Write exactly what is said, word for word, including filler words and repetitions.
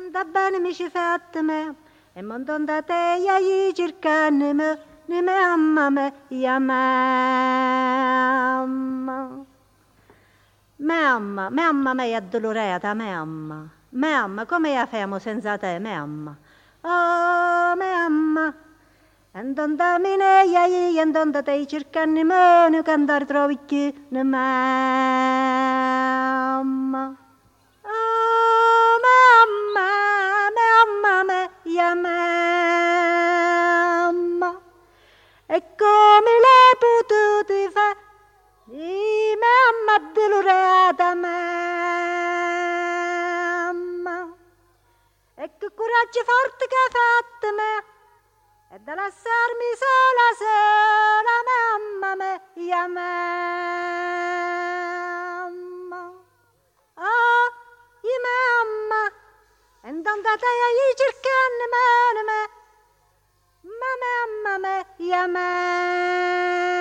da bene mi ci fatte me, e mondon da te ya gli cercanne me, ne me amma me, ya mamma. Me amma, me amma me è addolorata, me amma. Me amma, come la famo senza te, me amma. Oh, me amma. E donda mine ya gli, e donda te cercanne me, ne cantare trovi chi, ne mamma. Oh, mamma, mamma me, ya mamma. E come l'hai potuto fare? Di mamma addolorata, mamma. E che coraggio forte che hai fatto me, e da lasciarmi sola, sola, mamma me, ya mamma. Oh, i mamma, e intanto te gli cercando me, me, ma mamma me, ya mamma.